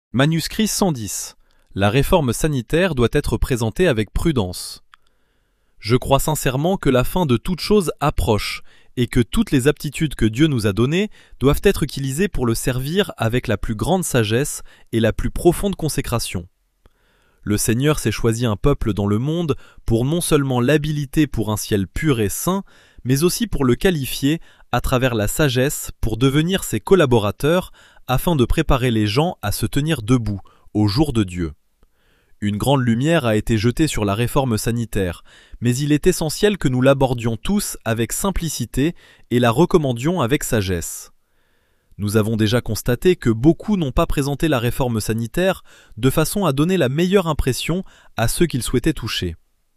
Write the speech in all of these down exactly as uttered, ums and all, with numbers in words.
Manuscrit cent dix. La réforme sanitaire doit être présentée avec prudence. Je crois sincèrement que la fin de toute chose approche et que toutes les aptitudes que Dieu nous a données doivent être utilisées pour le servir avec la plus grande sagesse et la plus profonde consécration. Le Seigneur s'est choisi un peuple dans le monde pour non seulement l'habiliter pour un ciel pur et saint, mais aussi pour le qualifier à travers la sagesse pour devenir ses collaborateurs afin de préparer les gens à se tenir debout au jour de Dieu. Une grande lumière a été jetée sur la réforme sanitaire, mais il est essentiel que nous l'abordions tous avec simplicité et la recommandions avec sagesse. Nous avons déjà constaté que beaucoup n'ont pas présenté la réforme sanitaire de façon à donner la meilleure impression à ceux qu'ils souhaitaient toucher.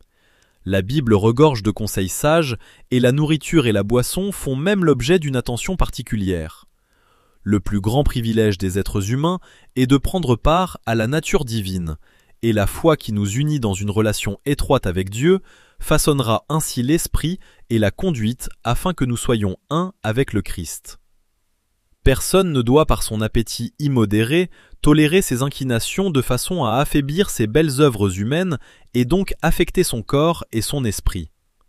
La Bible regorge de conseils sages et la nourriture et la boisson font même l'objet d'une attention particulière. Le plus grand privilège des êtres humains est de prendre part à la nature divine, et la foi qui nous unit dans une relation étroite avec Dieu façonnera ainsi l'esprit et la conduite afin que nous soyons un avec le Christ. Personne ne doit par son appétit immodéré tolérer ses inclinations de façon à affaiblir ses belles œuvres humaines et donc affecter son corps et son esprit.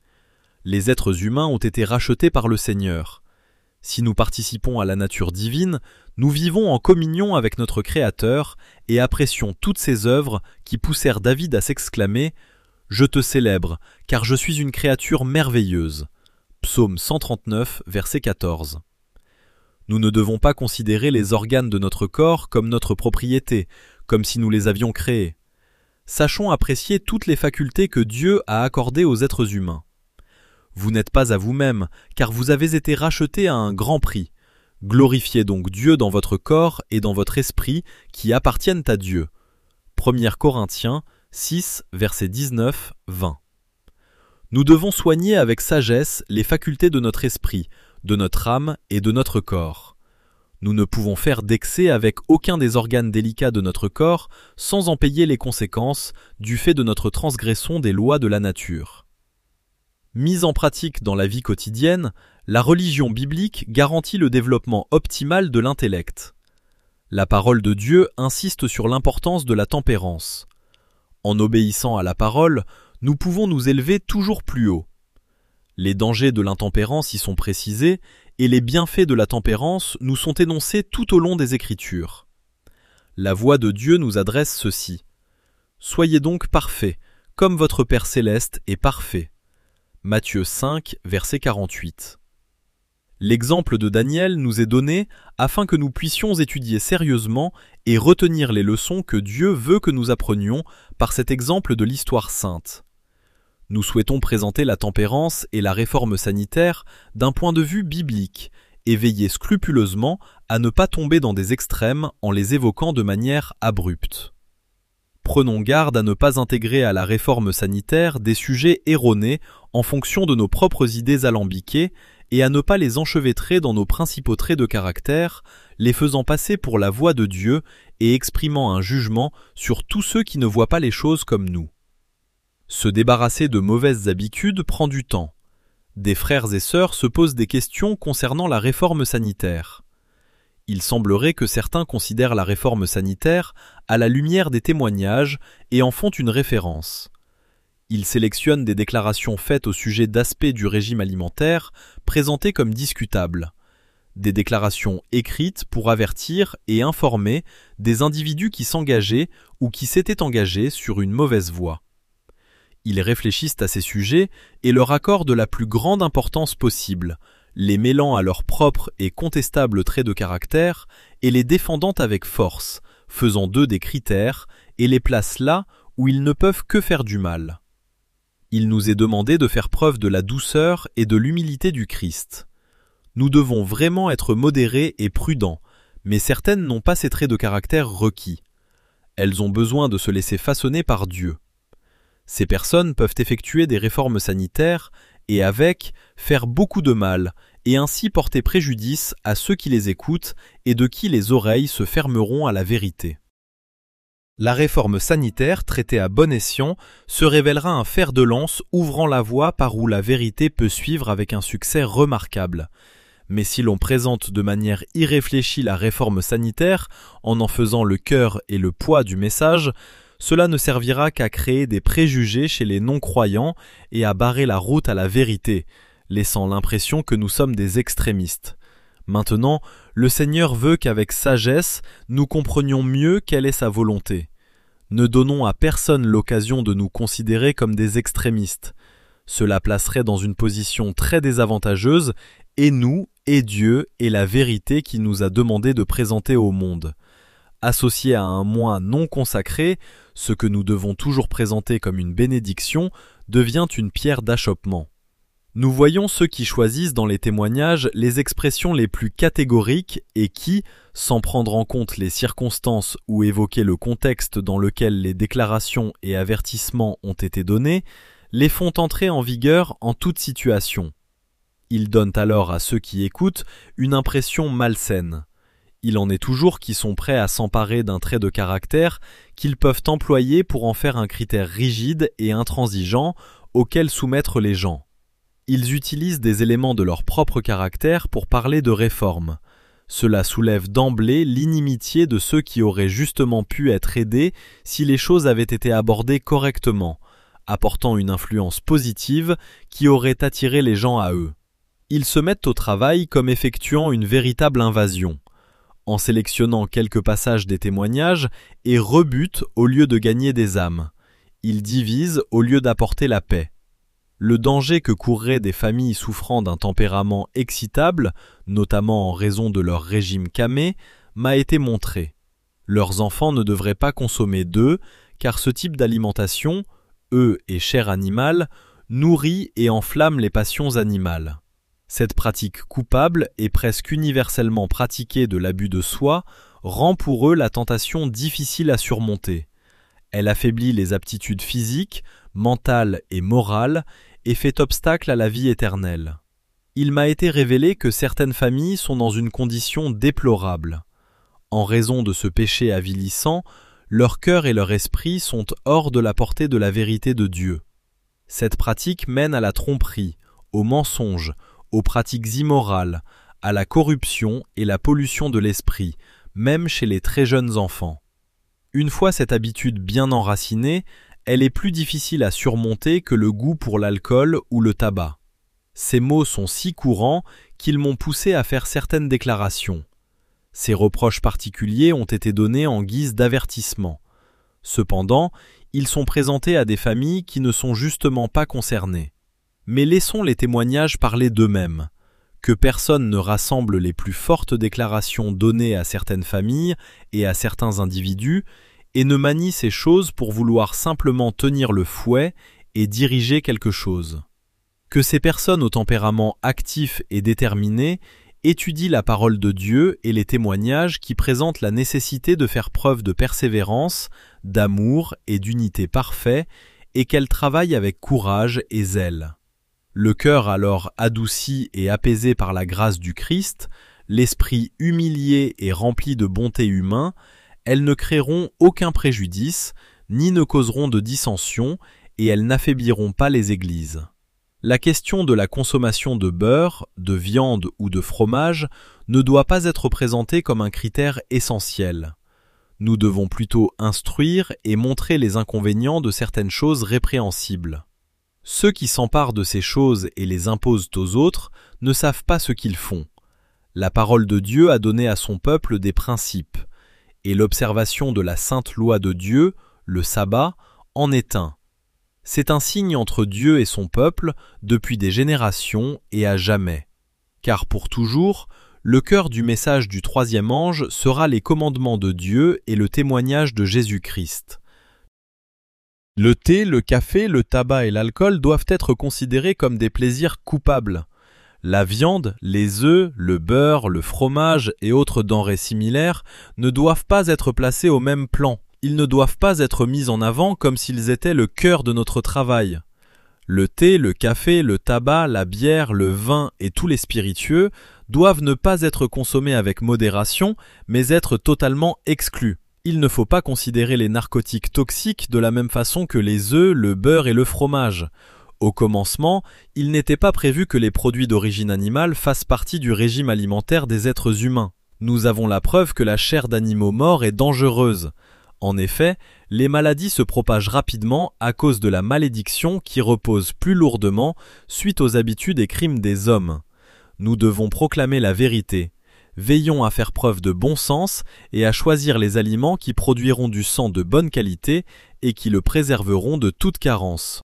Les êtres humains ont été rachetés par le Seigneur. Si nous participons à la nature divine, nous vivons en communion avec notre Créateur et apprécions toutes ces œuvres qui poussèrent David à s'exclamer « Je te célèbre, car je suis une créature merveilleuse » Psaume cent trente-neuf, verset quatorze. Nous ne devons pas considérer les organes de notre corps comme notre propriété, comme si nous les avions créés. Sachons apprécier toutes les facultés que Dieu a accordées aux êtres humains. Vous n'êtes pas à vous-même, car vous avez été rachetés à un grand prix. Glorifiez donc Dieu dans votre corps et dans votre esprit qui appartiennent à Dieu. premier Corinthiens six, versets dix-neuf à vingt. Nous devons soigner avec sagesse les facultés de notre esprit, de notre âme et de notre corps. Nous ne pouvons faire d'excès avec aucun des organes délicats de notre corps sans en payer les conséquences du fait de notre transgression des lois de la nature. Mise en pratique dans la vie quotidienne, la religion biblique garantit le développement optimal de l'intellect. La parole de Dieu insiste sur l'importance de la tempérance. En obéissant à la parole, nous pouvons nous élever toujours plus haut. Les dangers de l'intempérance y sont précisés et les bienfaits de la tempérance nous sont énoncés tout au long des Écritures. La voix de Dieu nous adresse ceci. « Soyez donc parfaits, comme votre Père céleste est parfait. » Matthieu cinq, verset quarante-huit. L'exemple de Daniel nous est donné afin que nous puissions étudier sérieusement et retenir les leçons que Dieu veut que nous apprenions par cet exemple de l'histoire sainte. Nous souhaitons présenter la tempérance et la réforme sanitaire d'un point de vue biblique et veiller scrupuleusement à ne pas tomber dans des extrêmes en les évoquant de manière abrupte. Prenons garde à ne pas intégrer à la réforme sanitaire des sujets erronés en fonction de nos propres idées alambiquées et à ne pas les enchevêtrer dans nos principaux traits de caractère, les faisant passer pour la voix de Dieu et exprimant un jugement sur tous ceux qui ne voient pas les choses comme nous. Se débarrasser de mauvaises habitudes prend du temps. Des frères et sœurs se posent des questions concernant la réforme sanitaire. Il semblerait que certains considèrent la réforme sanitaire à la lumière des témoignages et en font une référence. Ils sélectionnent des déclarations faites au sujet d'aspects du régime alimentaire présentées comme discutables. Des déclarations écrites pour avertir et informer des individus qui s'engageaient ou qui s'étaient engagés sur une mauvaise voie. Ils réfléchissent à ces sujets et leur accordent la plus grande importance possible, les mêlant à leurs propres et contestables traits de caractère et les défendant avec force, faisant d'eux des critères et les placent là où ils ne peuvent que faire du mal. Il nous est demandé de faire preuve de la douceur et de l'humilité du Christ. Nous devons vraiment être modérés et prudents, mais certaines n'ont pas ces traits de caractère requis. Elles ont besoin de se laisser façonner par Dieu. Ces personnes peuvent effectuer des réformes sanitaires et avec faire beaucoup de mal et ainsi porter préjudice à ceux qui les écoutent et de qui les oreilles se fermeront à la vérité. La réforme sanitaire traitée à bon escient se révélera un fer de lance ouvrant la voie par où la vérité peut suivre avec un succès remarquable. Mais si l'on présente de manière irréfléchie la réforme sanitaire, en en faisant le cœur et le poids du message, cela ne servira qu'à créer des préjugés chez les non-croyants et à barrer la route à la vérité, laissant l'impression que nous sommes des extrémistes. Maintenant, le Seigneur veut qu'avec sagesse, nous comprenions mieux quelle est sa volonté. Ne donnons à personne l'occasion de nous considérer comme des extrémistes. Cela placerait dans une position très désavantageuse et nous, et Dieu, et la vérité qu'il nous a demandé de présenter au monde. Associé à un moi non consacré, ce que nous devons toujours présenter comme une bénédiction devient une pierre d'achoppement. Nous voyons ceux qui choisissent dans les témoignages les expressions les plus catégoriques et qui, sans prendre en compte les circonstances ou évoquer le contexte dans lequel les déclarations et avertissements ont été donnés, les font entrer en vigueur en toute situation. Ils donnent alors à ceux qui écoutent une impression malsaine. Il en est toujours qui sont prêts à s'emparer d'un trait de caractère qu'ils peuvent employer pour en faire un critère rigide et intransigeant auquel soumettre les gens. Ils utilisent des éléments de leur propre caractère pour parler de réforme. Cela soulève d'emblée l'inimitié de ceux qui auraient justement pu être aidés si les choses avaient été abordées correctement, apportant une influence positive qui aurait attiré les gens à eux. Ils se mettent au travail comme effectuant une véritable invasion, en sélectionnant quelques passages des témoignages et rebutent au lieu de gagner des âmes. Ils divisent au lieu d'apporter la paix. Le danger que courraient des familles souffrant d'un tempérament excitable, notamment en raison de leur régime camé, m'a été montré. Leurs enfants ne devraient pas consommer d'œufs, car ce type d'alimentation, œufs et chair animale, nourrit et enflamme les passions animales. Cette pratique coupable et presque universellement pratiquée de l'abus de soi rend pour eux la tentation difficile à surmonter. Elle affaiblit les aptitudes physiques, mentales et morales et fait obstacle à la vie éternelle. Il m'a été révélé que certaines familles sont dans une condition déplorable. En raison de ce péché avilissant, leur cœur et leur esprit sont hors de la portée de la vérité de Dieu. Cette pratique mène à la tromperie, au mensonge, aux pratiques immorales, à la corruption et la pollution de l'esprit, même chez les très jeunes enfants. Une fois cette habitude bien enracinée, elle est plus difficile à surmonter que le goût pour l'alcool ou le tabac. Ces mots sont si courants qu'ils m'ont poussé à faire certaines déclarations. Ces reproches particuliers ont été donnés en guise d'avertissement. Cependant, ils sont présentés à des familles qui ne sont justement pas concernées. Mais laissons les témoignages parler d'eux-mêmes. Que personne ne rassemble les plus fortes déclarations données à certaines familles et à certains individus, et ne manie ces choses pour vouloir simplement tenir le fouet et diriger quelque chose. Que ces personnes au tempérament actif et déterminé étudient la parole de Dieu et les témoignages qui présentent la nécessité de faire preuve de persévérance, d'amour et d'unité parfait, et qu'elles travaillent avec courage et zèle. Le cœur alors adouci et apaisé par la grâce du Christ, l'esprit humilié et rempli de bonté humaine, elles ne créeront aucun préjudice, ni ne causeront de dissension, et elles n'affaibliront pas les églises. La question de la consommation de beurre, de viande ou de fromage ne doit pas être présentée comme un critère essentiel. Nous devons plutôt instruire et montrer les inconvénients de certaines choses répréhensibles. Ceux qui s'emparent de ces choses et les imposent aux autres ne savent pas ce qu'ils font. La parole de Dieu a donné à son peuple des principes, et l'observation de la sainte loi de Dieu, le sabbat, en est un. C'est un signe entre Dieu et son peuple depuis des générations et à jamais. Car pour toujours, le cœur du message du troisième ange sera les commandements de Dieu et le témoignage de Jésus-Christ. Le thé, le café, le tabac et l'alcool doivent être considérés comme des plaisirs coupables. La viande, les œufs, le beurre, le fromage et autres denrées similaires ne doivent pas être placés au même plan. Ils ne doivent pas être mis en avant comme s'ils étaient le cœur de notre travail. Le thé, le café, le tabac, la bière, le vin et tous les spiritueux doivent ne pas être consommés avec modération, mais être totalement exclus. Il ne faut pas considérer les narcotiques toxiques de la même façon que les œufs, le beurre et le fromage. Au commencement, il n'était pas prévu que les produits d'origine animale fassent partie du régime alimentaire des êtres humains. Nous avons la preuve que la chair d'animaux morts est dangereuse. En effet, les maladies se propagent rapidement à cause de la malédiction qui repose plus lourdement suite aux habitudes et crimes des hommes. Nous devons proclamer la vérité. Veillons à faire preuve de bon sens et à choisir les aliments qui produiront du sang de bonne qualité et qui le préserveront de toute carence.